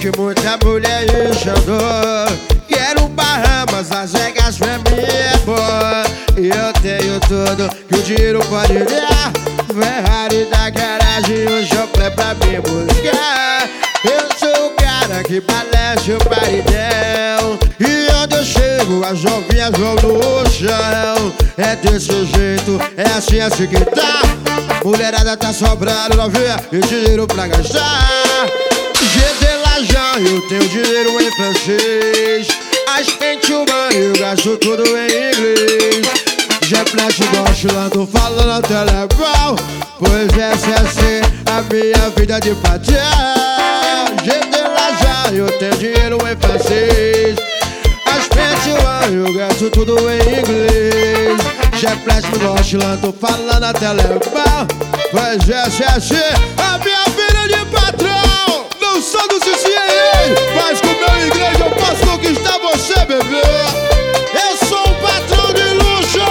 que muita mulher enxandou. Quero Bahamas, Las Vegas pra mim é bom. E eu tenho tudo que o dinheiro pode dar. Ferrari da garagem, um chofé pra me buscar. Eu sou o cara que palestra o paredão. E onde eu chego, as novinhas vão no chão. É desse jeito, é assim que tá. Mulherada tá sobrando, novinha, e dinheiro pra gastar. GT Lajão, eu tenho dinheiro em francês. As pente humana, eu gasto tudo em inglês. Já flash oscilando, falando até legal. Pois essa é assim, a minha vida de patrão. GT Lajão, eu tenho dinheiro em francês. As pente humana, eu gasto tudo em inglês. Já flash oscilando, falando até legal. Pois essa é assim, a minha vida de patrão. Não sou do CCA, mas com meu inglês eu posso conquistar você, bebê. Eu sou um patrão de luxo.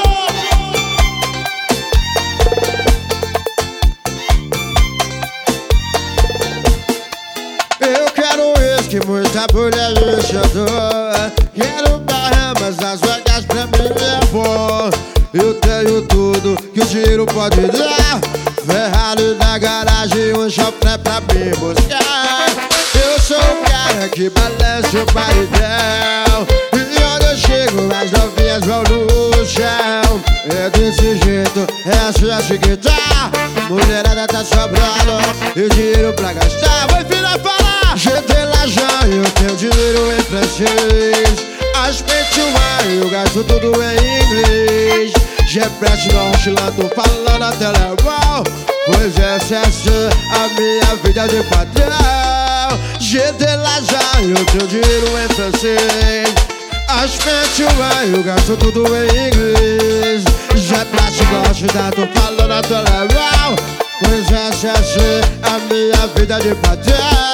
Eu quero uísque, muita mulher enxandou. Quero Bahamas, Las Vegas pra mim é bom. Eu tenho tudo que o dinheiro pode dar. Ferrari da garagem, um chofé pra me buscar. Eu sou o cara que balança o paredão. E onde eu chego, as novinhas vão no chão. É desse jeito, é assim que tá. Mulherada tá sobrando e dinheiro pra gastar. Vai filha falar. GT Lajão, eu tenho dinheiro em francês. As pente humana, eu gasto tudo em inglês. Jefferson oscilando, falando até legal. Pois essa é assim, a minha vida de patrão. GT Lajão, eu tenho dinheiro em francês. As pente humana, eu gasto tudo em inglês. Jefferson oscilando, falando até legal. Pois essa é assim, a minha vida de patrão.